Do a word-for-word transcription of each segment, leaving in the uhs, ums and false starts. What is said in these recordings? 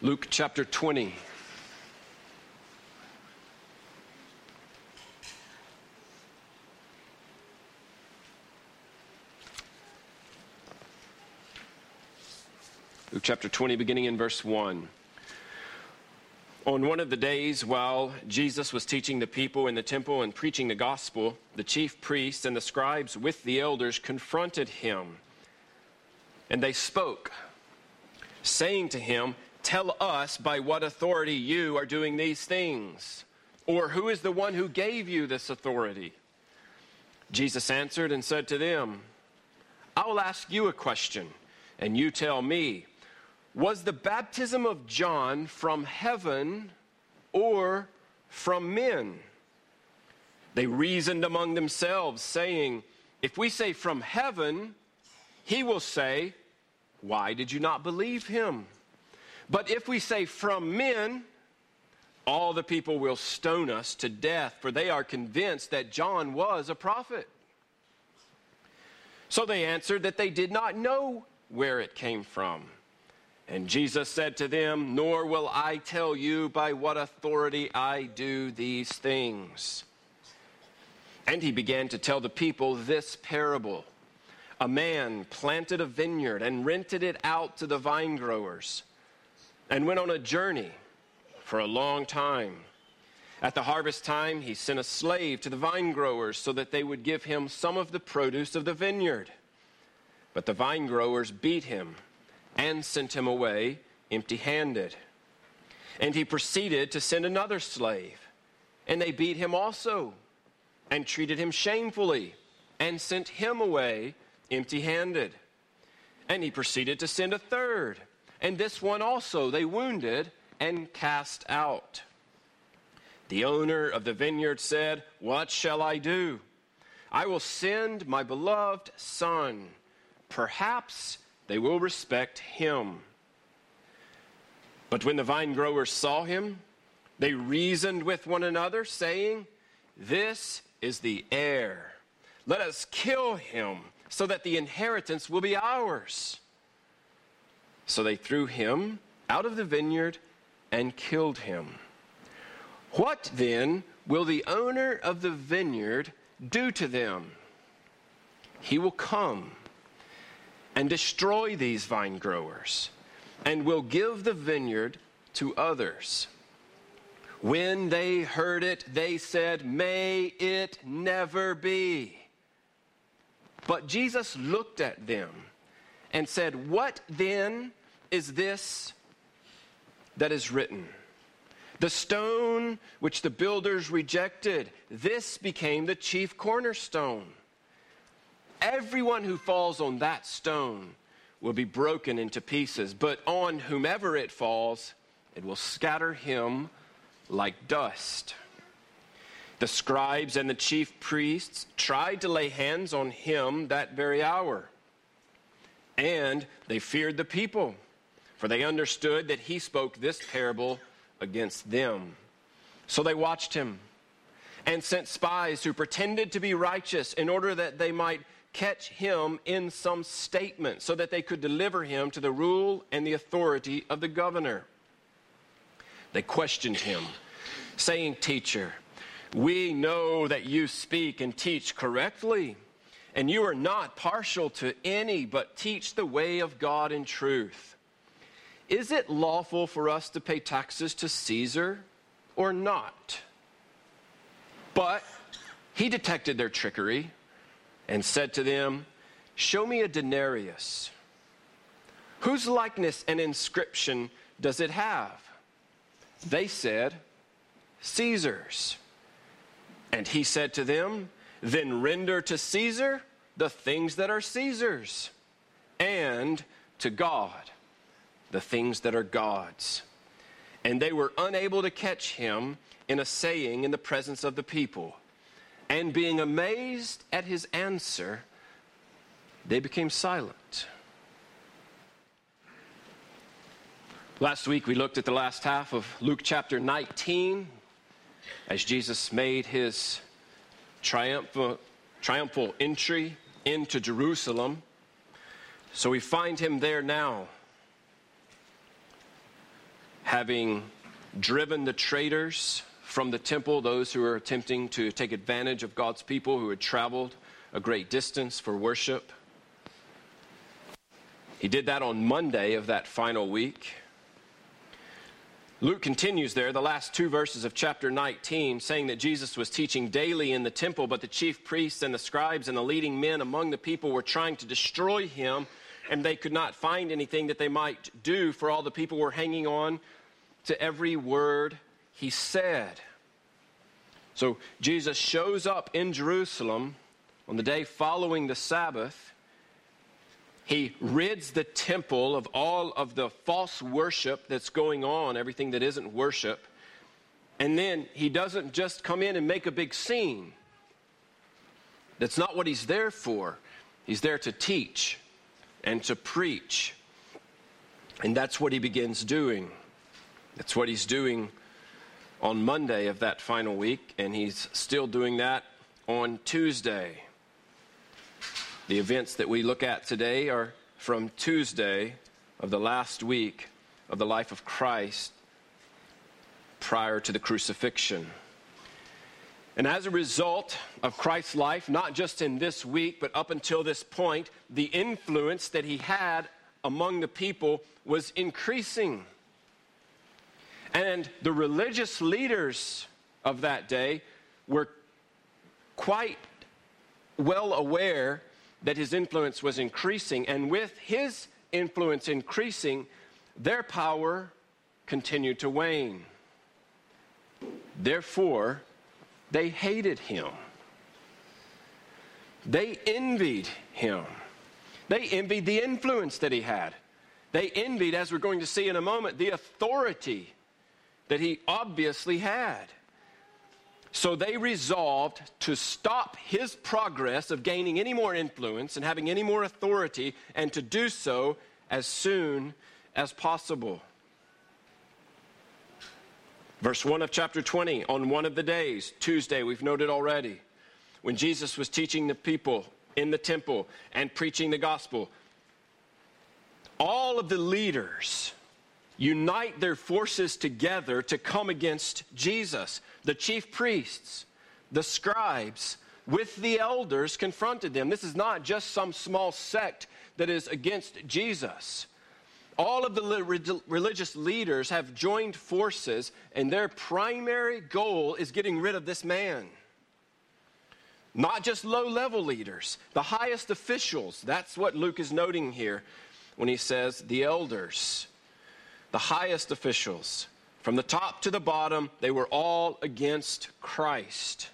Luke chapter twenty. Luke chapter twenty, beginning in verse one. On one of the days while Jesus was teaching the people in the temple and preaching the gospel, the chief priests and the scribes with the elders confronted him. And they spoke, saying to him, "Tell us by what authority you are doing these things, or who is the one who gave you this authority?" Jesus answered and said to them, "I will ask you a question, and you tell me. Was the baptism of John from heaven or from men?" They reasoned among themselves, saying, "If we say from heaven, he will say, 'Why did you not believe him?' But if we say from men, all the people will stone us to death, for they are convinced that John was a prophet." So they answered that they did not know where it came from. And Jesus said to them, "Nor will I tell you by what authority I do these things." And he began to tell the people this parable. A man planted a vineyard and rented it out to the vine growers, and went on a journey for a long time. At the harvest time, he sent a slave to the vine growers so that they would give him some of the produce of the vineyard. But the vine growers beat him and sent him away empty-handed. And he proceeded to send another slave, and they beat him also, and treated him shamefully, and sent him away empty-handed. And he proceeded to send a third, and this one also they wounded and cast out. The owner of the vineyard said, "What shall I do? I will send my beloved son. Perhaps they will respect him." But when the vine growers saw him, they reasoned with one another, saying, "This is the heir. Let us kill him, so that the inheritance will be ours." So they threw him out of the vineyard and killed him. What then will the owner of the vineyard do to them? He will come and destroy these vine growers, and will give the vineyard to others. When they heard it, they said, "May it never be." But Jesus looked at them and said, "What then is this that is written? The stone which the builders rejected, this became the chief cornerstone. Everyone who falls on that stone will be broken into pieces, but on whomever it falls, it will scatter him like dust." The scribes and the chief priests tried to lay hands on him that very hour. And they feared the people, for they understood that he spoke this parable against them. So they watched him and sent spies who pretended to be righteous in order that they might catch him in some statement, so that they could deliver him to the rule and the authority of the governor. They questioned him, saying, "Teacher, we know that you speak and teach correctly, and you are not partial to any, but teach the way of God in truth. Is it lawful for us to pay taxes to Caesar or not?" But he detected their trickery and said to them, "Show me a denarius. Whose likeness and inscription does it have?" They said, "Caesar's." And he said to them, "Then render to Caesar the things that are Caesar's, and to God the things that are God's." And they were unable to catch him in a saying in the presence of the people. And being amazed at his answer, they became silent. Last week we looked at the last half of Luke chapter nineteen as Jesus made his triumphal, triumphal entry into Jerusalem. So we find him there now. having driven the traders from the temple, those who were attempting to take advantage of God's people who had traveled a great distance for worship. He did that on Monday of that final week. Luke continues there, the last two verses of chapter nineteen, saying that Jesus was teaching daily in the temple, but the chief priests and the scribes and the leading men among the people were trying to destroy him, and they could not find anything that they might do, for all the people were hanging on to every word he said. So Jesus shows up in Jerusalem on the day following the Sabbath. He rids the temple of all of the false worship that's going on, everything that isn't worship. And then he doesn't just come in and make a big scene. That's not what he's there for. He's there to teach and to preach. And that's what he begins doing. That's what he's doing on Monday of that final week, and he's still doing that on Tuesday. The events that we look at today are from Tuesday of the last week of the life of Christ prior to the crucifixion. And as a result of Christ's life, not just in this week, but up until this point, the influence that he had among the people was increasing. And the religious leaders of that day were quite well aware that his influence was increasing. And with his influence increasing, their power continued to wane. Therefore, they hated him. They envied him. They envied the influence that he had. They envied, as we're going to see in a moment, the authority that he obviously had. So they resolved to stop his progress of gaining any more influence and having any more authority, and to do so as soon as possible. Verse one of chapter twenty, on one of the days, Tuesday, we've noted already, when Jesus was teaching the people in the temple and preaching the gospel, all of the leaders unite their forces together to come against Jesus. The chief priests, the scribes, with the elders confronted them. This is not just some small sect that is against Jesus. All of the religious leaders have joined forces, and their primary goal is getting rid of this man. Not just low-level leaders, the highest officials. That's what Luke is noting here when he says the elders. The highest officials, from the top to the bottom, they were all against Christ.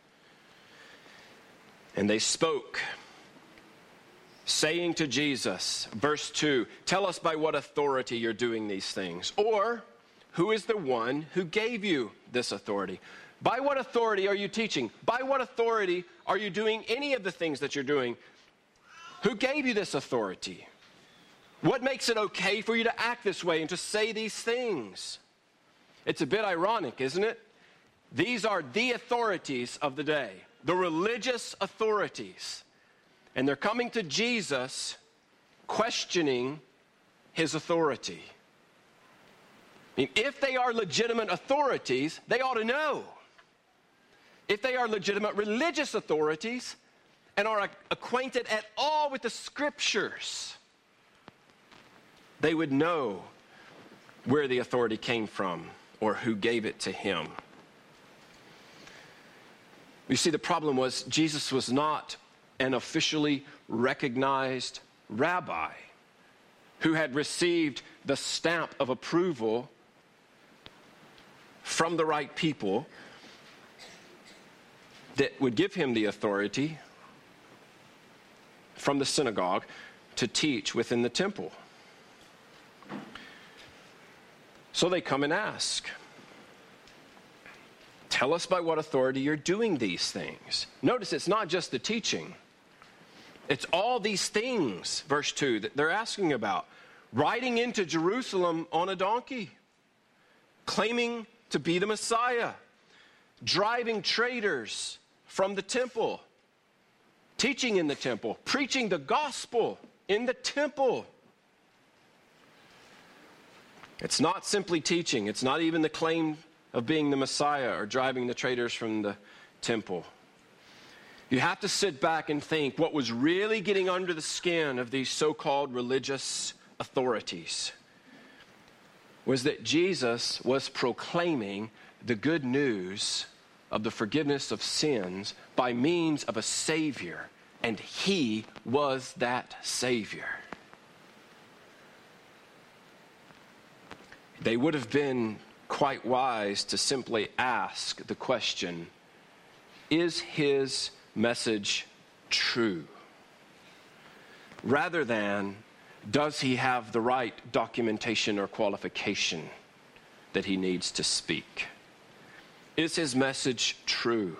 And they spoke, saying to Jesus, verse two, "Tell us by what authority you're doing these things, or who is the one who gave you this authority? By what authority are you teaching? By what authority are you doing any of the things that you're doing? Who gave you this authority? What makes it okay for you to act this way and to say these things?" It's a bit ironic, isn't it? These are the authorities of the day, the religious authorities. And they're coming to Jesus questioning his authority. I mean, if they are legitimate authorities, they ought to know. If they are legitimate religious authorities and are acquainted at all with the scriptures, they would know where the authority came from or who gave it to him. You see, the problem was Jesus was not an officially recognized rabbi who had received the stamp of approval from the right people that would give him the authority from the synagogue to teach within the temple. So they come and ask, "Tell us by what authority you're doing these things." Notice it's not just the teaching. It's all these things, verse two, that they're asking about. Riding into Jerusalem on a donkey, claiming to be the Messiah, driving traders from the temple, teaching in the temple, preaching the gospel in the temple. It's not simply teaching. It's not even the claim of being the Messiah or driving the traders from the temple. You have to sit back and think what was really getting under the skin of these so-called religious authorities was that Jesus was proclaiming the good news of the forgiveness of sins by means of a Savior, and he was that Savior. They would have been quite wise to simply ask the question, is his message true? Rather than, does he have the right documentation or qualification that he needs to speak? Is his message true?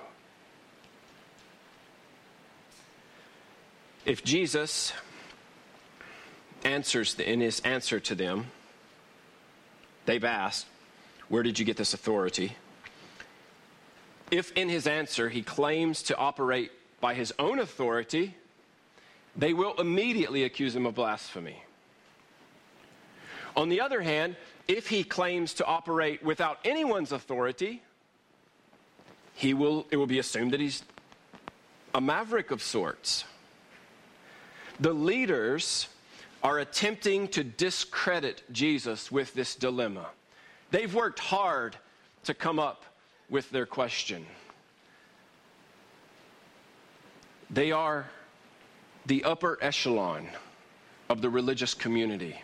If Jesus answers the, in his answer to them, they've asked, where did you get this authority? If in his answer he claims to operate by his own authority, they will immediately accuse him of blasphemy. On the other hand, if he claims to operate without anyone's authority, he will, it will be assumed that he's a maverick of sorts. The leaders are attempting to discredit Jesus with this dilemma. They've worked hard to come up with their question. They are the upper echelon of the religious community.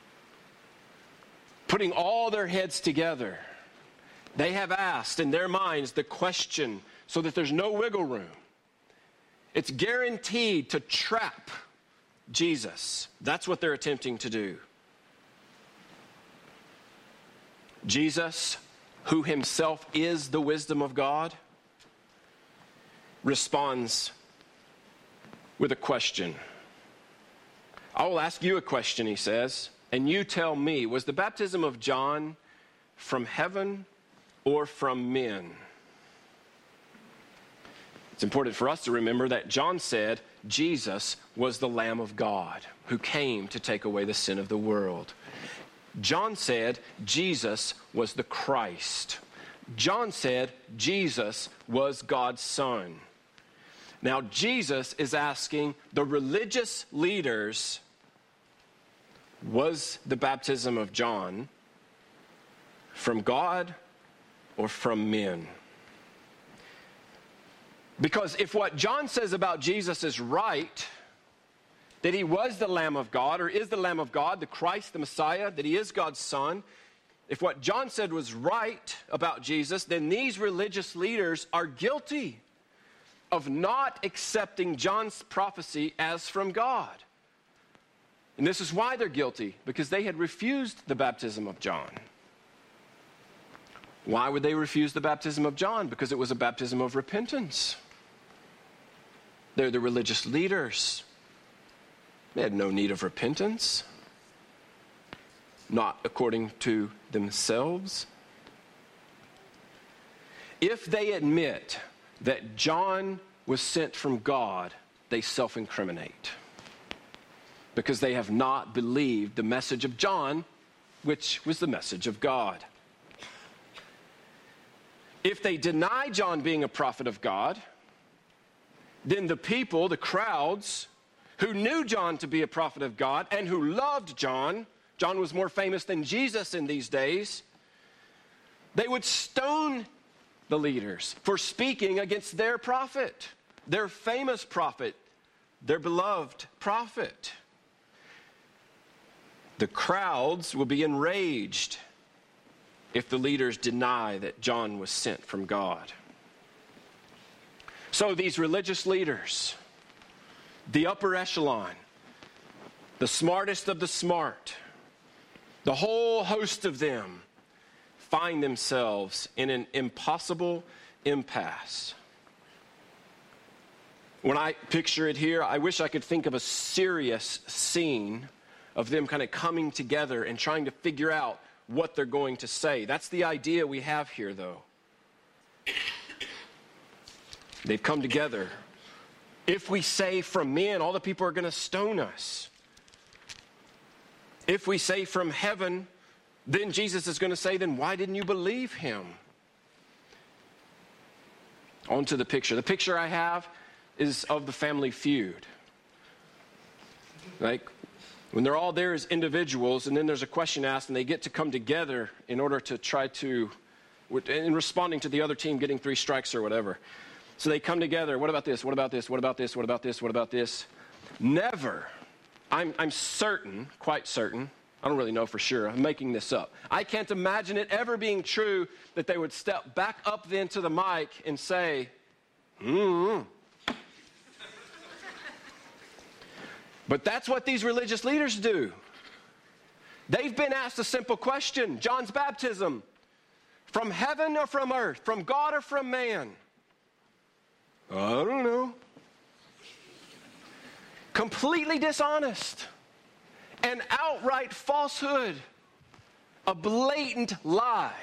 Putting all their heads together, they have asked in their minds the question so that there's no wiggle room. It's guaranteed to trap Jesus. That's what they're attempting to do. Jesus, who himself is the wisdom of God, responds with a question. I will ask you a question, he says, and you tell me, was the baptism of John from heaven or from men? It's important for us to remember that John said Jesus was the Lamb of God who came to take away the sin of the world. John said Jesus was the Christ. John said Jesus was God's Son. Now Jesus is asking the religious leaders, was the baptism of John from God or from men? Because if what John says about Jesus is right, that he was the Lamb of God, or is the Lamb of God, the Christ, the Messiah, that he is God's Son, if what John said was right about Jesus, then these religious leaders are guilty of not accepting John's prophecy as from God. And this is why they're guilty, because they had refused the baptism of John. Why would they refuse the baptism of John? Because it was a baptism of repentance. They're the religious leaders. They had no need of repentance, not according to themselves. If they admit that John was sent from God, they self-incriminate because they have not believed the message of John, which was the message of God. If they deny John being a prophet of God, then the people, the crowds, who knew John to be a prophet of God and who loved John, John was more famous than Jesus in these days, they would stone the leaders for speaking against their prophet, their famous prophet, their beloved prophet. The crowds will be enraged if the leaders deny that John was sent from God. So these religious leaders, the upper echelon, the smartest of the smart, the whole host of them find themselves in an impossible impasse. When I picture it here, I wish I could think of a serious scene of them kind of coming together and trying to figure out what they're going to say. That's the idea we have here, though. They've come together. If we say from men, all the people are going to stone us. If we say from heaven, Then Jesus is going to say, then why didn't you believe him? On to the picture. The picture I have is of the Family Feud. Like, when they're all there as individuals, and then there's a question asked, and they get to come together in order to try to, in responding to the other team getting three strikes or whatever. So they come together. What about this? What about this? What about this? What about this? What about this? Never. I'm, I'm certain, quite certain, I don't really know for sure, I'm making this up. I can't imagine it ever being true that they would step back up then to the mic and say, mm-hmm. But that's what these religious leaders do. They've been asked a simple question, John's baptism, from heaven or from earth, from God or from man? I don't know. Completely dishonest. An outright falsehood. A blatant lie.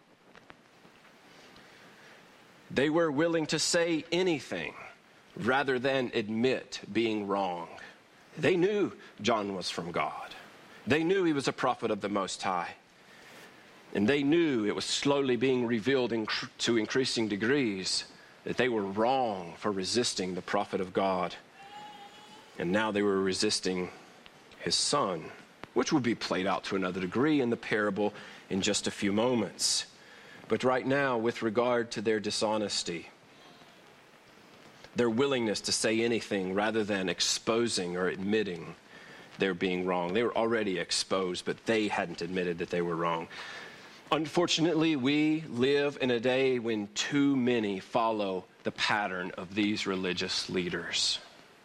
They were willing to say anything rather than admit being wrong. They knew John was from God. They knew he was a prophet of the Most High. And they knew it was slowly being revealed in, to increasing degrees that they were wrong for resisting the prophet of God. And now they were resisting his son, which will be played out to another degree in the parable in just a few moments. But right now, with regard to their dishonesty, their willingness to say anything rather than exposing or admitting they're being wrong. They were already exposed, but they hadn't admitted that they were wrong. Unfortunately, we live in a day when too many follow the pattern of these religious leaders.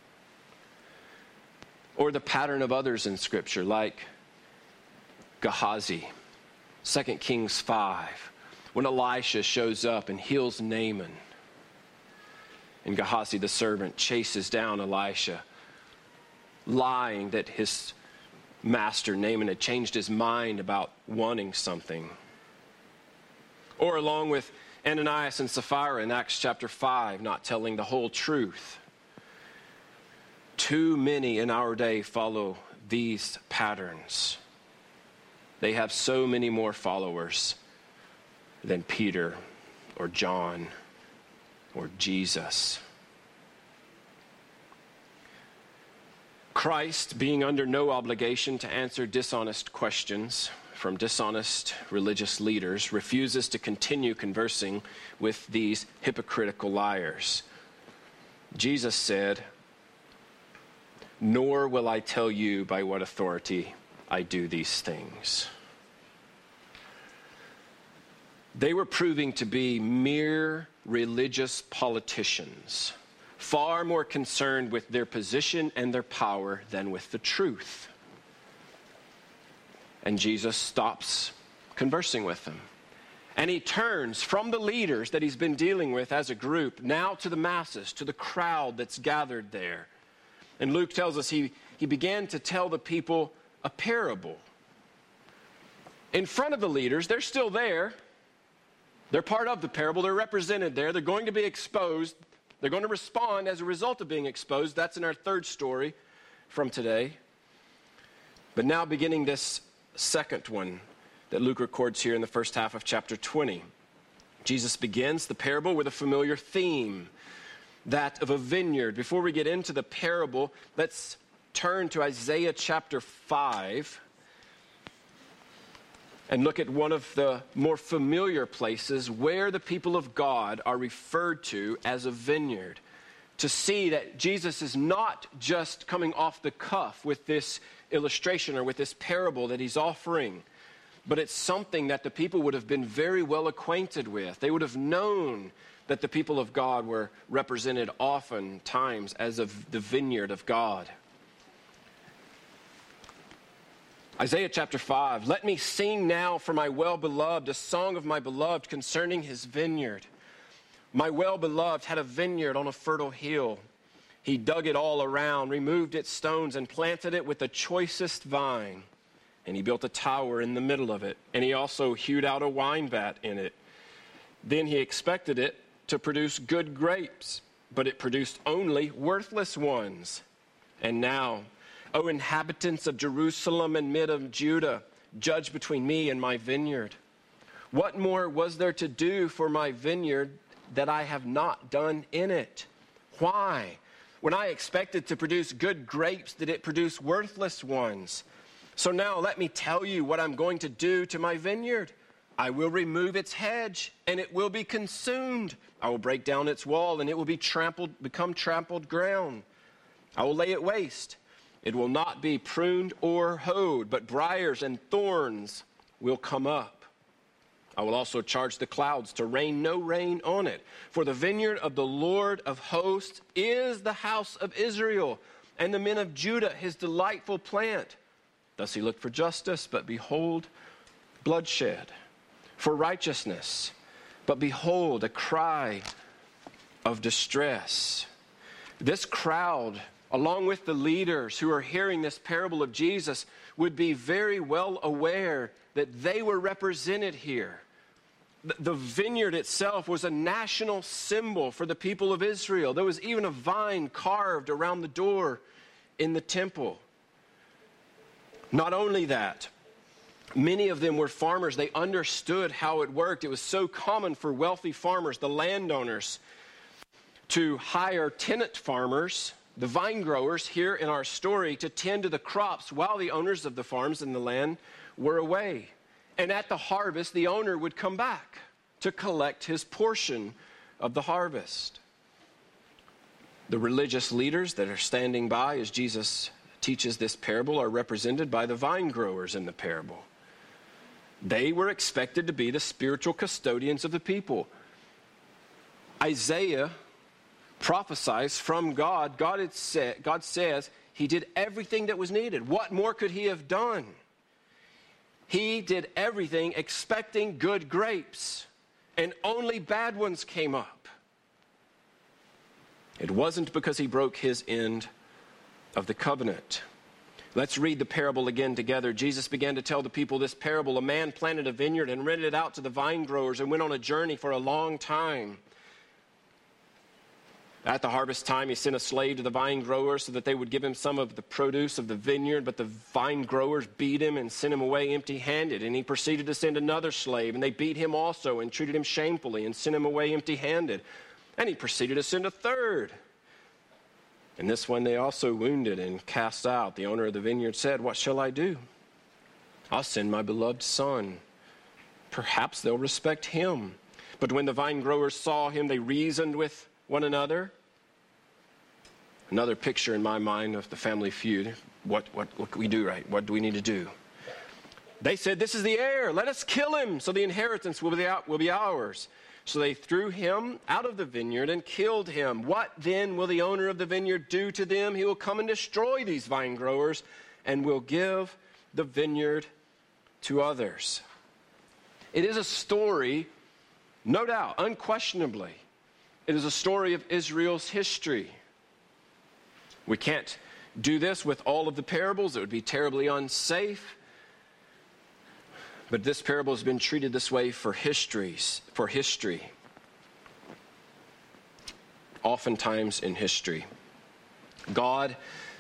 Or the pattern of others in Scripture, like Gehazi, Second Kings five, when Elisha shows up and heals Naaman. And Gehazi, the servant, chases down Elisha, lying that his master, Naaman, had changed his mind about wanting something. Or along with Ananias and Sapphira in Acts chapter five, not telling the whole truth. Too many in our day follow these patterns. They have so many more followers than Peter or John or Jesus. Christ, being under no obligation to answer dishonest questions from dishonest religious leaders, refuses to continue conversing with these hypocritical liars. Jesus said, "Nor will I tell you by what authority I do these things." They were proving to be mere religious politicians, far more concerned with their position and their power than with the truth. And Jesus stops conversing with them. And he turns from the leaders that he's been dealing with as a group now to the masses, to the crowd that's gathered there. And Luke tells us he, he began to tell the people a parable. In front of the leaders, they're still there. They're part of the parable. They're represented there. They're going to be exposed. They're going to respond as a result of being exposed. That's in our third story from today. But now beginning this second one that Luke records here in the first half of chapter twenty. Jesus begins the parable with a familiar theme, that of a vineyard. Before we get into the parable, let's turn to Isaiah chapter five and look at one of the more familiar places where the people of God are referred to as a vineyard, to see that Jesus is not just coming off the cuff with this illustration or with this parable that he's offering, but it's something that the people would have been very well acquainted with. They would have known that the people of God were represented oftentimes as of the vineyard of God. Isaiah chapter five, "Let me sing now for my well-beloved, a song of my beloved concerning his vineyard. My well-beloved had a vineyard on a fertile hill. He dug it all around, removed its stones, and planted it with the choicest vine. And he built a tower in the middle of it, and he also hewed out a wine vat in it. Then he expected it to produce good grapes, but it produced only worthless ones. And now, O inhabitants of Jerusalem and mid of Judah, judge between me and my vineyard? What more was there to do for my vineyard that I have not done in it? Why? When I expected to produce good grapes, did it produce worthless ones? So now let me tell you what I'm going to do to my vineyard. I will remove its hedge, and it will be consumed. I will break down its wall, and it will be trampled, become trampled ground. I will lay it waste. It will not be pruned or hoed, but briars and thorns will come up. I will also charge the clouds to rain no rain on it. For the vineyard of the Lord of hosts is the house of Israel, and the men of Judah his delightful plant. Thus he looked for justice, but behold, bloodshed. For righteousness, but behold, a cry of distress. This crowd, along with the leaders who are hearing this parable of Jesus, would be very well aware that they were represented here. The vineyard itself was a national symbol for the people of Israel. There was even a vine carved around the door in the temple. Not only that, many of them were farmers. They understood how it worked. It was so common for wealthy farmers, the landowners, to hire tenant farmers, the vine growers here in our story, to tend to the crops while the owners of the farms and the land were away. And at the harvest, the owner would come back to collect his portion of the harvest. The religious leaders that are standing by as Jesus teaches this parable are represented by the vine growers in the parable. They were expected to be the spiritual custodians of the people. Isaiah prophesies from God. God, had said, God says he did everything that was needed. What more could he have done? He did everything expecting good grapes, and only bad ones came up. It wasn't because he broke his end of the covenant. Let's read the parable again together. Jesus began to tell the people this parable. A man planted a vineyard and rented it out to the vine growers and went on a journey for a long time. At the harvest time, he sent a slave to the vine growers so that they would give him some of the produce of the vineyard. But the vine growers beat him and sent him away empty-handed. And he proceeded to send another slave, and they beat him also and treated him shamefully and sent him away empty-handed. And he proceeded to send a third. And this one they also wounded and cast out. The owner of the vineyard said, "What shall I do? I'll send my beloved son. Perhaps they'll respect him." But when the vine growers saw him, they reasoned with one another. Another picture in my mind of the family feud. What, what, what can we do, right? What do we need to do? They said, "This is the heir. Let us kill him so the inheritance will be, will be ours." So they threw him out of the vineyard and killed him. What then will the owner of the vineyard do to them? He will come and destroy these vine growers and will give the vineyard to others. It is a story, no doubt, unquestionably. It is a story of Israel's history. We can't do this with all of the parables. It would be terribly unsafe. But this parable has been treated this way for histories, for history. Oftentimes in history, God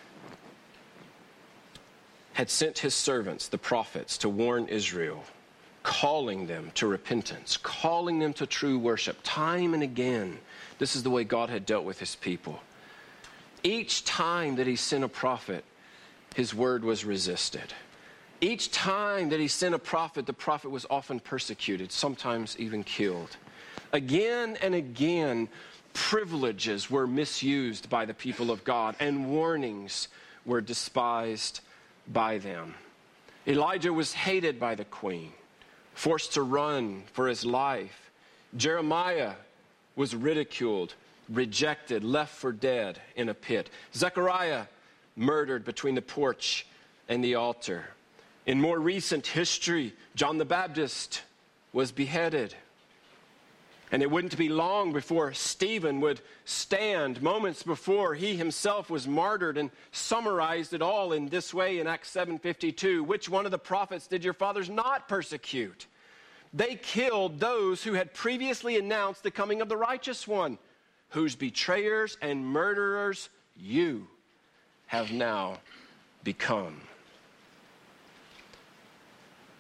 had sent his servants, the prophets, to warn Israel, calling them to repentance, calling them to true worship, time and again. This is the way God had dealt with his people. Each time that he sent a prophet, his word was resisted. Each time that he sent a prophet, the prophet was often persecuted, sometimes even killed. Again and again, privileges were misused by the people of God, and warnings were despised by them. Elijah was hated by the queen, forced to run for his life. Jeremiah was ridiculed, rejected, left for dead in a pit. Zechariah murdered between the porch and the altar. In more recent history, John the Baptist was beheaded. And it wouldn't be long before Stephen would stand, moments before he himself was martyred, and summarized it all in this way in Acts seven fifty-two. Which one of the prophets did your fathers not persecute? They killed those who had previously announced the coming of the righteous one, whose betrayers and murderers you have now become.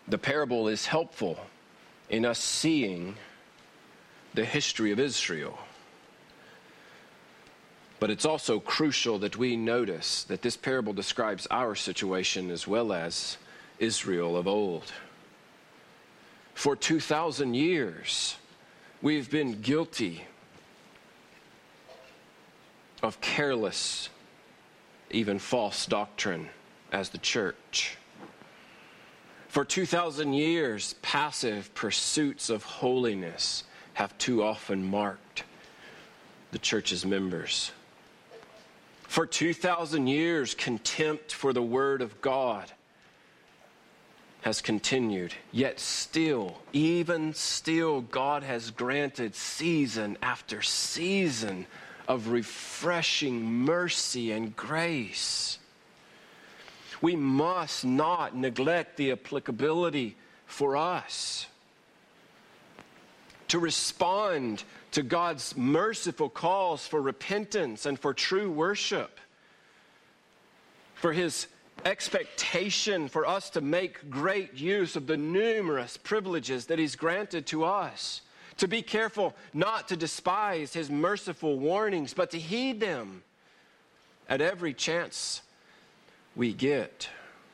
The parable is helpful in us seeing the history of Israel. But it's also crucial that we notice that this parable describes our situation as well as Israel of old. For two thousand years, we've been guilty of careless, even false doctrine as the church. For two thousand years, passive pursuits of holiness have too often marked the church's members. For two thousand years, contempt for the Word of God has continued. Yet still, even still, God has granted season after season of refreshing mercy and grace. We must not neglect the applicability for us to respond to God's merciful calls for repentance and for true worship, for His expectation for us to make great use of the numerous privileges that He's granted to us, to be careful not to despise His merciful warnings, but to heed them at every chance we get.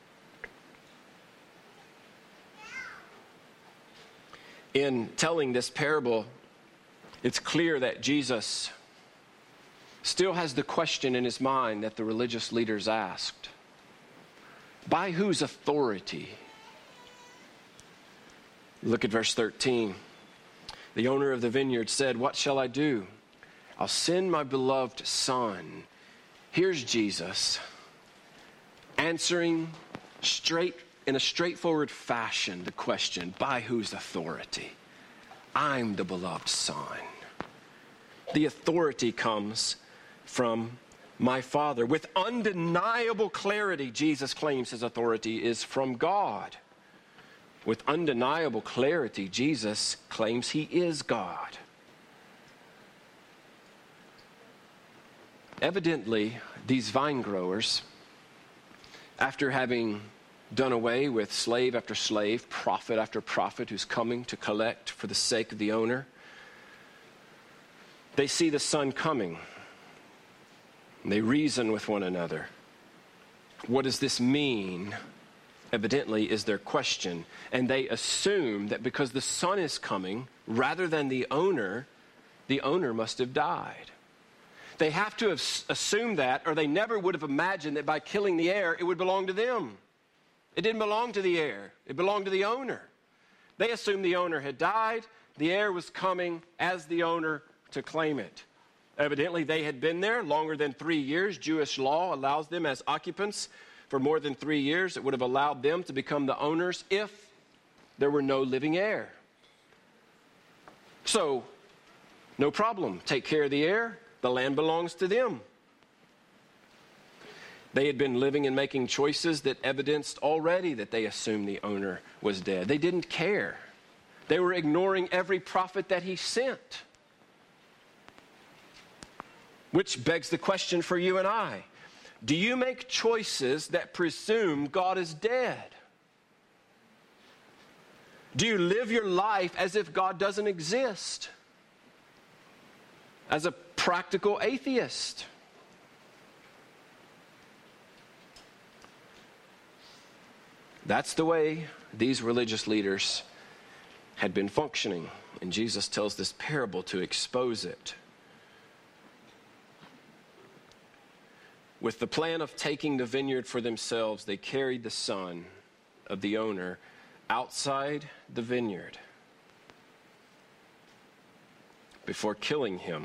In telling this parable, it's clear that Jesus still has the question in His mind that the religious leaders asked. By whose authority? Look at verse thirteen. The owner of the vineyard said, "What shall I do? I'll send my beloved son." Here's Jesus answering straight in a straightforward fashion the question, by whose authority? I'm the beloved son. The authority comes from my Father. With undeniable clarity, Jesus claims His authority is from God. With undeniable clarity, Jesus claims He is God. Evidently, these vine growers, after having done away with slave after slave, prophet after prophet who's coming to collect for the sake of the owner, they see the son coming. And they reason with one another. What does this mean? Evidently is their question. And they assume that because the son is coming, rather than the owner, the owner must have died. They have to have assumed that, or they never would have imagined that by killing the heir, it would belong to them. It didn't belong to the heir. It belonged to the owner. They assumed the owner had died. The heir was coming as the owner to claim it. Evidently, they had been there longer than three years. Jewish law allows them as occupants for more than three years. It would have allowed them to become the owners if there were no living heir. So, no problem. Take care of the heir. The land belongs to them. They had been living and making choices that evidenced already that they assumed the owner was dead. They didn't care. They were ignoring every prophet that He sent. Which begs the question for you and I. Do you make choices that presume God is dead? Do you live your life as if God doesn't exist? As a practical atheist? That's the way these religious leaders had been functioning, and Jesus tells this parable to expose it. With the plan of taking the vineyard for themselves, they carried the son of the owner outside the vineyard before killing him,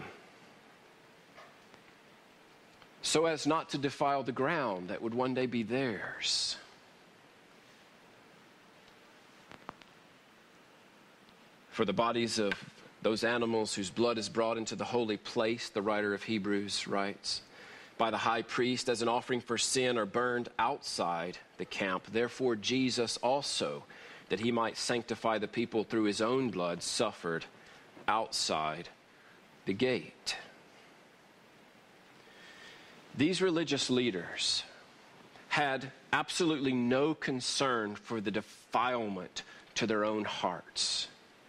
so as not to defile the ground that would one day be theirs. For the bodies of those animals whose blood is brought into the holy place, the writer of Hebrews writes, by the high priest as an offering for sin are burned outside the camp. Therefore Jesus also, that He might sanctify the people through His own blood, suffered outside the gate. These religious leaders had absolutely no concern for the defilement to their own hearts.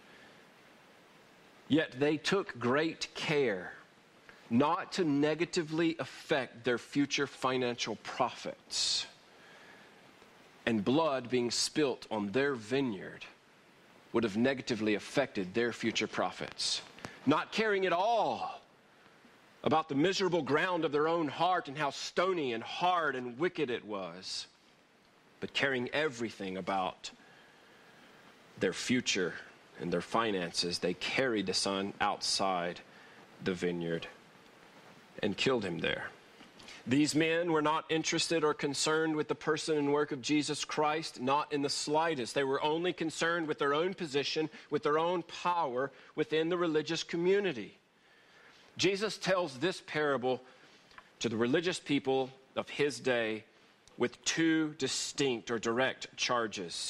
Yet they took great care not to negatively affect their future financial profits. And blood being spilt on their vineyard would have negatively affected their future profits. Not caring at all about the miserable ground of their own heart and how stony and hard and wicked it was, but caring everything about their future and their finances. They carried the son outside the vineyard and killed him there. These men were not interested or concerned with the person and work of Jesus Christ, not in the slightest. They were only concerned with their own position, with their own power within the religious community. Jesus tells this parable to the religious people of his day with two distinct or direct charges.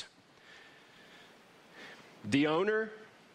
The owner,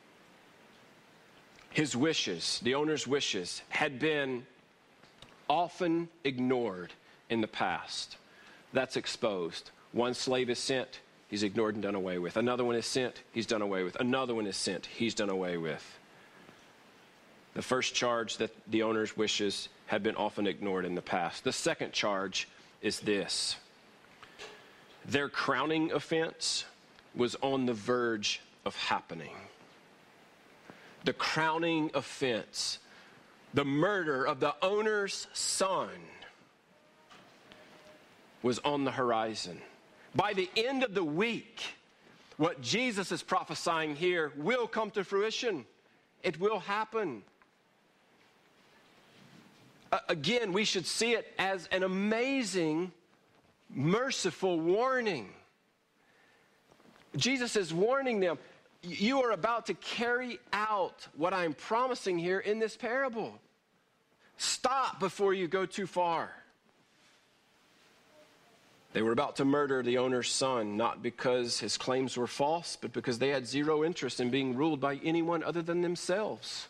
his wishes, the owner's wishes, had been often ignored in the past. That's exposed. One slave is sent, he's ignored and done away with. Another one is sent, he's done away with. Another one is sent, he's done away with. The first charge, that the owner's wishes had been often ignored in the past. The second charge is this: their crowning offense was on the verge of happening. The crowning offense, the murder of the owner's son, was on the horizon. By the end of the week, what Jesus is prophesying here will come to fruition. It will happen. Uh, again, we should see it as an amazing, merciful warning. Jesus is warning them, you are about to carry out what I'm promising here in this parable. Stop before you go too far. They were about to murder the owner's son, not because his claims were false, but because they had zero interest in being ruled by anyone other than themselves.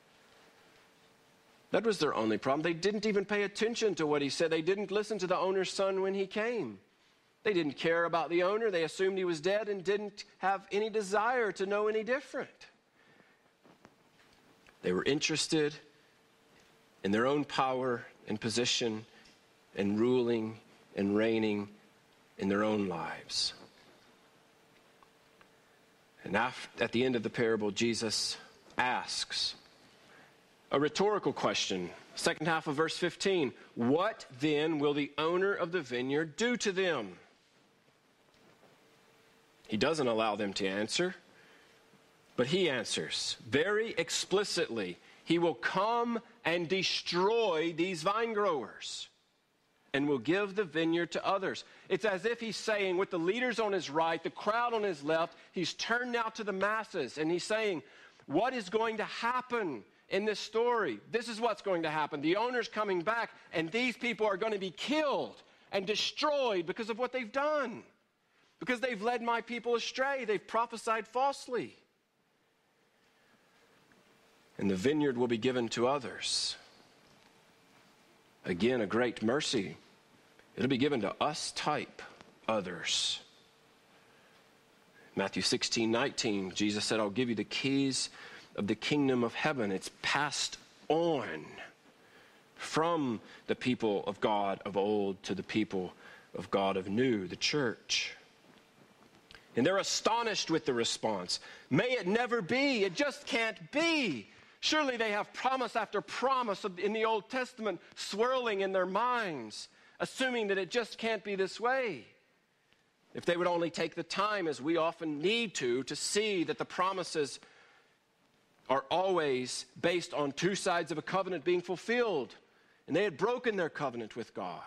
That was their only problem. They didn't even pay attention to what he said. They didn't listen to the owner's son when he came. They didn't care about the owner. They assumed he was dead and didn't have any desire to know any different. They were interested in their own power and position and ruling and reigning in their own lives. And after, at the end of the parable, Jesus asks a rhetorical question. Second half of verse fifteen. What then will the owner of the vineyard do to them? He doesn't allow them to answer, but he answers very explicitly. He will come and destroy these vine growers and will give the vineyard to others. It's as if he's saying, with the leaders on his right, the crowd on his left, he's turned now to the masses, and he's saying, what is going to happen in this story? This is what's going to happen. The owner's coming back, and these people are going to be killed and destroyed because of what they've done. Because they've led my people astray. They've prophesied falsely. And the vineyard will be given to others. Again, a great mercy. It'll be given to us type others. Matthew sixteen nineteen, Jesus said, I'll give you the keys of the kingdom of heaven. It's passed on from the people of God of old to the people of God of new, the church. And they're astonished with the response. May it never be. It just can't be. Surely they have promise after promise in the Old Testament swirling in their minds, assuming that it just can't be this way. If they would only take the time, as we often need to, to see that the promises are always based on two sides of a covenant being fulfilled. And they had broken their covenant with God.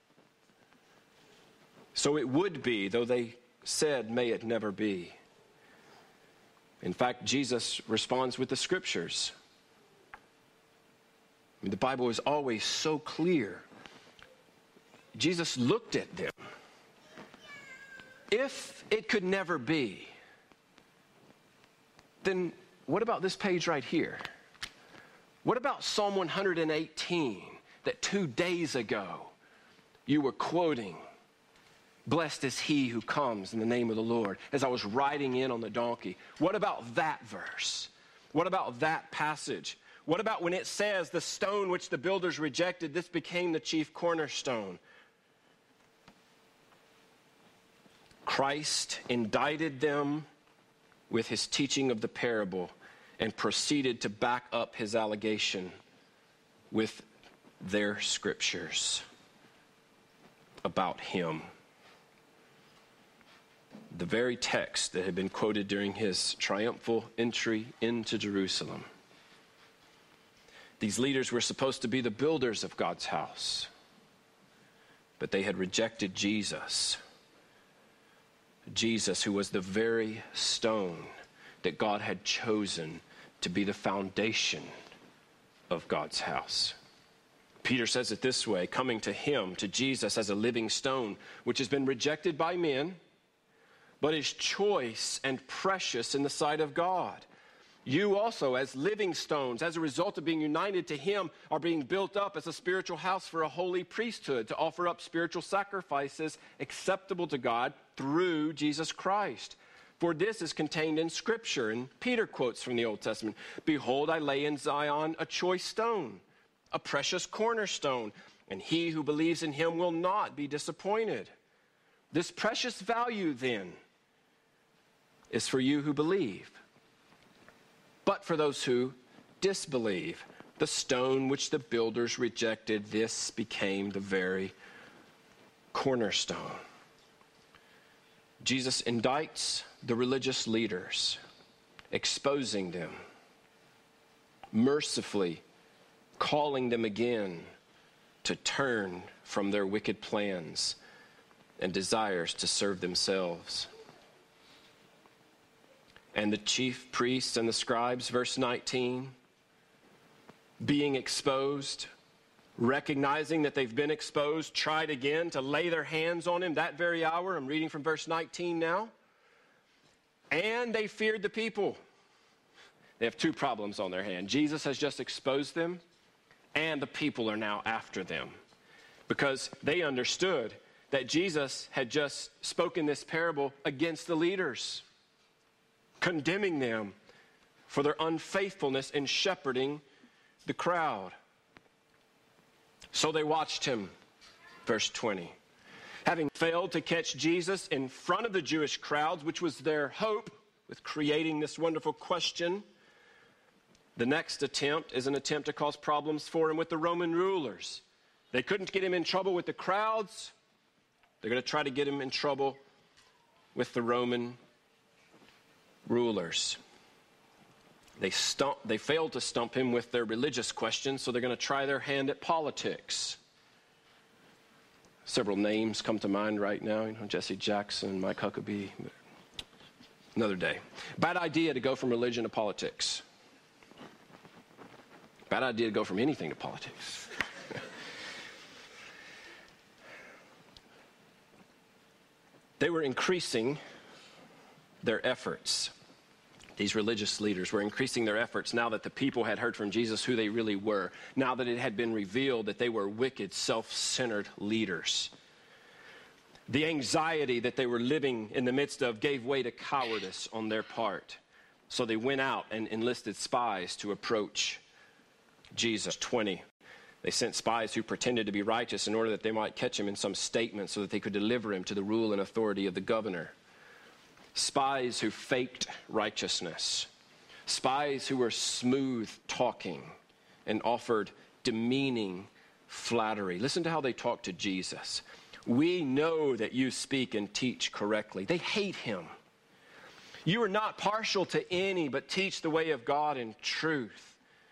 So it would be, though they said, may it never be. In fact, Jesus responds with the scriptures. I mean, the Bible is always so clear. Jesus looked at them. If it could never be, then what about this page right here? What about Psalm one hundred eighteen that two days ago you were quoting Blessed is he who comes in the name of the Lord, as I was riding in on the donkey. What about that verse? What about that passage? What about when it says the stone which the builders rejected, this became the chief cornerstone? Christ indicted them with his teaching of the parable and proceeded to back up his allegation with their scriptures about him. The very text that had been quoted during his triumphal entry into Jerusalem. These leaders were supposed to be the builders of God's house, but they had rejected Jesus. Jesus, who was the very stone that God had chosen to be the foundation of God's house. Peter says it this way, coming to him, to Jesus, as a living stone, which has been rejected by men, but is choice and precious in the sight of God. You also, as living stones, as a result of being united to him, are being built up as a spiritual house for a holy priesthood to offer up spiritual sacrifices acceptable to God through Jesus Christ. For this is contained in Scripture. And Peter quotes from the Old Testament, "Behold, I lay in Zion a choice stone, a precious cornerstone, and he who believes in him will not be disappointed." This precious value, then, is for you who believe. But for those who disbelieve, the stone which the builders rejected, this became the very cornerstone. Jesus indicts the religious leaders, exposing them, mercifully calling them again to turn from their wicked plans and desires to serve themselves. And the chief priests and the scribes, verse nineteen, being exposed, recognizing that they've been exposed, tried again to lay their hands on him that very hour. I'm reading from verse nineteen now. And they feared the people. They have two problems on their hand. Jesus has just exposed them, and the people are now after them. Because they understood that Jesus had just spoken this parable against the leaders, condemning them for their unfaithfulness in shepherding the crowd. So they watched him, verse twenty. Having failed to catch Jesus in front of the Jewish crowds, which was their hope with creating this wonderful question, the next attempt is an attempt to cause problems for him with the Roman rulers. They couldn't get him in trouble with the crowds. They're going to try to get him in trouble with the Roman rulers. They stump, they failed to stump him with their religious questions, so they're going to try their hand at politics. Several names come to mind right now, you know, Jesse Jackson, Mike Huckabee. Another day. Bad idea to go from religion to politics. Bad idea to go from anything to politics. They were increasing their efforts. These religious leaders were increasing their efforts now that the people had heard from Jesus who they really were. Now that it had been revealed that they were wicked, self-centered leaders. The anxiety that they were living in the midst of gave way to cowardice on their part. So they went out and enlisted spies to approach Jesus. twenty. They sent spies who pretended to be righteous in order that they might catch him in some statement so that they could deliver him to the rule and authority of the governor. Spies who faked righteousness. Spies who were smooth talking and offered demeaning flattery. Listen to how they talk to Jesus. We know that you speak and teach correctly. They hate him. You are not partial to any, but teach the way of God in truth.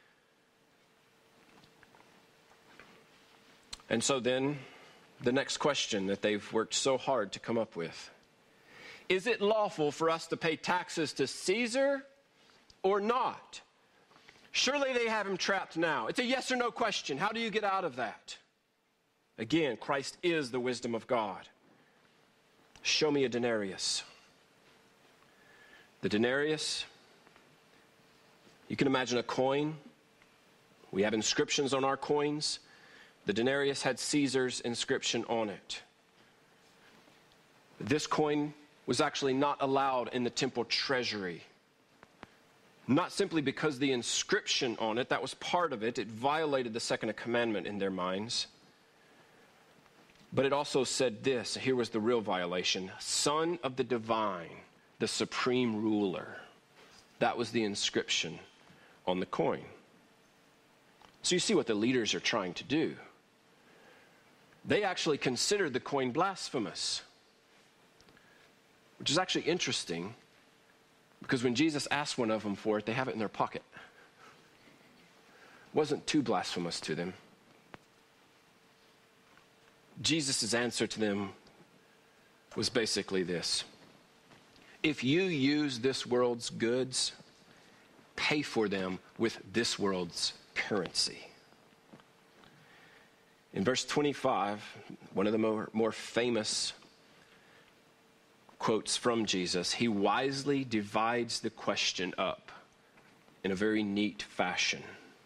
And so then, the next question that they've worked so hard to come up with. Is it lawful for us to pay taxes to Caesar or not? Surely they have him trapped now. It's a yes or no question. How do you get out of that? Again, Christ is the wisdom of God. Show me a denarius. The denarius, you can imagine a coin. We have inscriptions on our coins. The denarius had Caesar's inscription on it. This coin was actually not allowed in the temple treasury. Not simply because the inscription on it, that was part of it, it violated the second commandment in their minds. But it also said this, here was the real violation: Son of the Divine, the Supreme Ruler. That was the inscription on the coin. So you see what the leaders are trying to do. They actually considered the coin blasphemous, which is actually interesting, because when Jesus asked one of them for it, they have it in their pocket. It wasn't too blasphemous to them. Jesus' answer to them was basically this: if you use this world's goods, pay for them with this world's currency. In verse twenty-five, one of the more, more famous quotes from Jesus, he wisely divides the question up in a very neat fashion.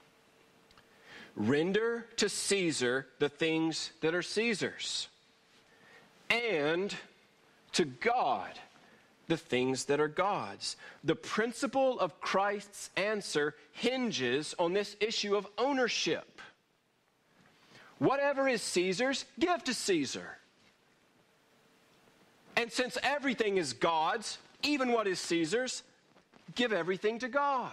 Render to Caesar the things that are Caesar's, and to God the things that are God's. The principle of Christ's answer hinges on this issue of ownership. Whatever is Caesar's, give to Caesar. And since everything is God's, even what is Caesar's, give everything to God.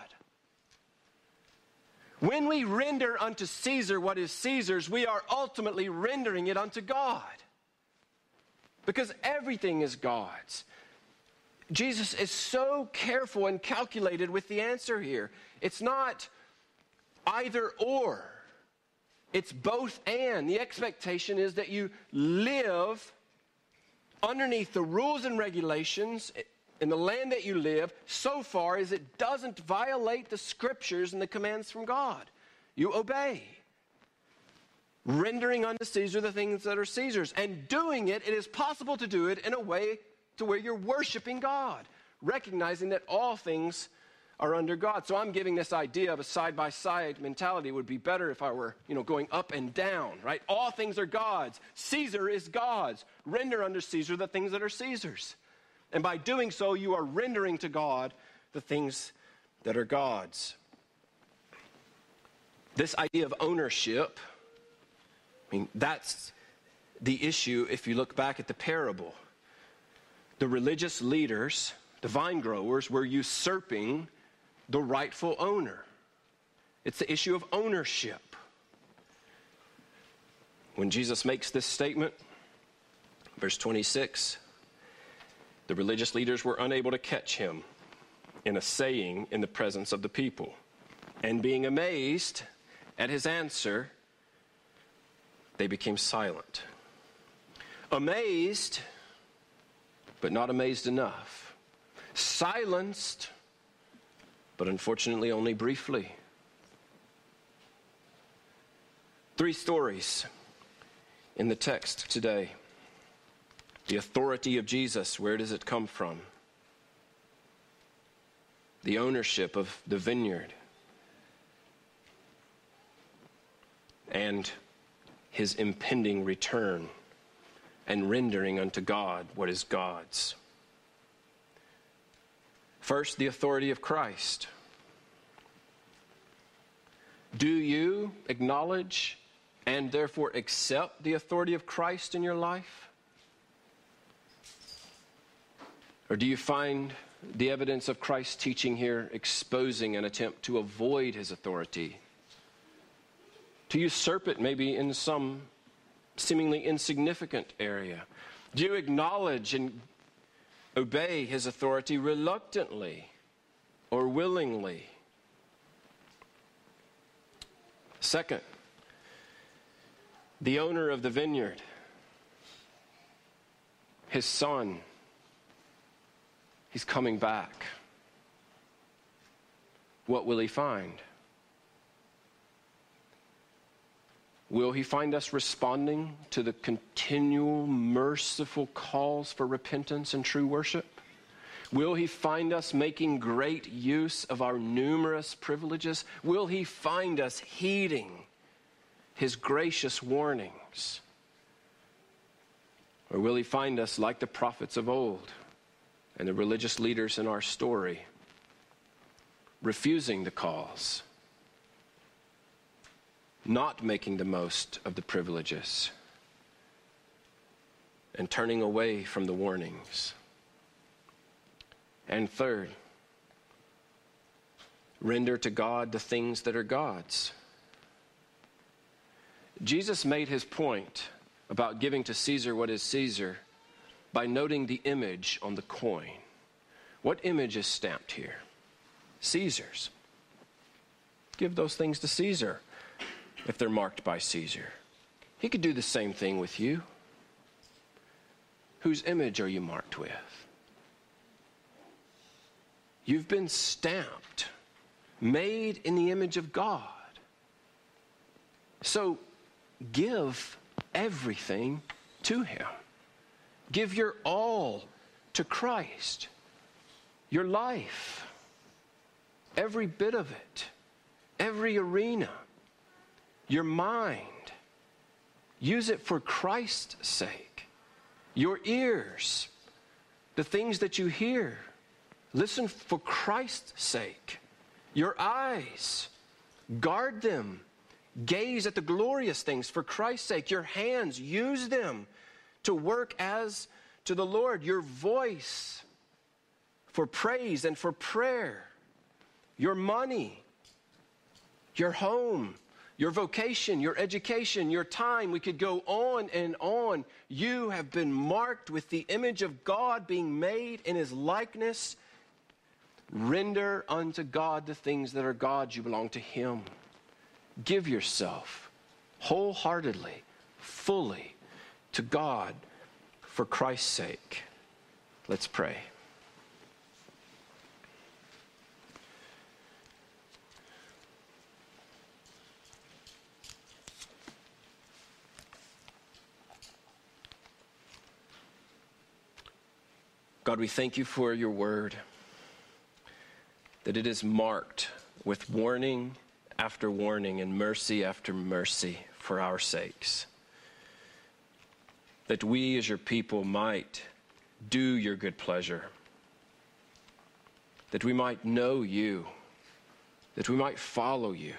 When we render unto Caesar what is Caesar's, we are ultimately rendering it unto God. Because everything is God's. Jesus is so careful and calculated with the answer here. It's not either or. It's both and. The expectation is that you live underneath the rules and regulations in the land that you live, so far as it doesn't violate the scriptures and the commands from God. You obey. Rendering unto Caesar the things that are Caesar's. And doing it, it is possible to do it in a way to where you're worshiping God, recognizing that all things are under God. So I'm giving this idea of a side-by-side mentality. It would be better if I were, you know, going up and down, right? All things are God's. Caesar is God's. Render unto Caesar the things that are Caesar's. And by doing so, you are rendering to God the things that are God's. This idea of ownership, I mean, that's the issue if you look back at the parable. The religious leaders, the vine growers, were usurping the rightful owner. It's the issue of ownership. When Jesus makes this statement, verse twenty-six, the religious leaders were unable to catch him in a saying in the presence of the people. And being amazed at his answer, they became silent. Amazed, but not amazed enough. Silenced, but unfortunately only briefly. Three stories in the text today. The authority of Jesus, where does it come from? The ownership of the vineyard. And his impending return and rendering unto God what is God's. First, the authority of Christ. Do you acknowledge and therefore accept the authority of Christ in your life? Or do you find the evidence of Christ's teaching here exposing an attempt to avoid his authority? To usurp it maybe in some seemingly insignificant area? Do you acknowledge and obey his authority reluctantly or willingly? Second, the owner of the vineyard, his son, he's coming back. What will he find? Will he find us responding to the continual merciful calls for repentance and true worship? Will he find us making great use of our numerous privileges? Will he find us heeding his gracious warnings? Or will he find us like the prophets of old and the religious leaders in our story, refusing the calls, not making the most of the privileges, and turning away from the warnings? And third, render to God the things that are God's. Jesus made his point about giving to Caesar what is Caesar by noting the image on the coin. What image is stamped here? Caesar's. Give those things to Caesar if they're marked by Caesar. He could do the same thing with you. Whose image are you marked with? You've been stamped, made in the image of God. So give everything to him. Give your all to Christ. Your life, every bit of it, every arena, your mind. Use it for Christ's sake. Your ears, the things that you hear, listen for Christ's sake. Your eyes, guard them. Gaze at the glorious things for Christ's sake. Your hands, use them to work as to the Lord. Your voice for praise and for prayer. Your money, your home, your vocation, your education, your time. We could go on and on. You have been marked with the image of God, being made in his likeness. Render unto God the things that are God's. You belong to him. Give yourself wholeheartedly, fully to God for Christ's sake. Let's pray. God, we thank you for your word, that it is marked with warning after warning and mercy after mercy for our sakes. That we as your people might do your good pleasure. That we might know you. That we might follow you.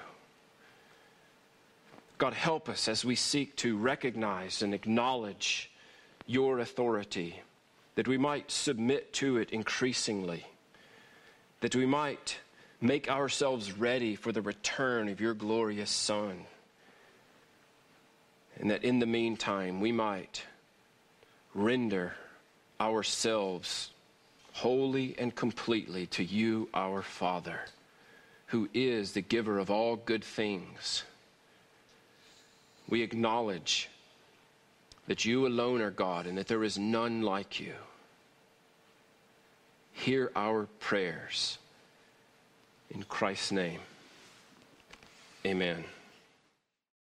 God, help us as we seek to recognize and acknowledge your authority. That we might submit to it increasingly. That we might make ourselves ready for the return of your glorious Son. And that in the meantime, we might render ourselves wholly and completely to you, our Father, who is the giver of all good things. We acknowledge that you alone are God and that there is none like you. Hear our prayers. In Christ's name, amen.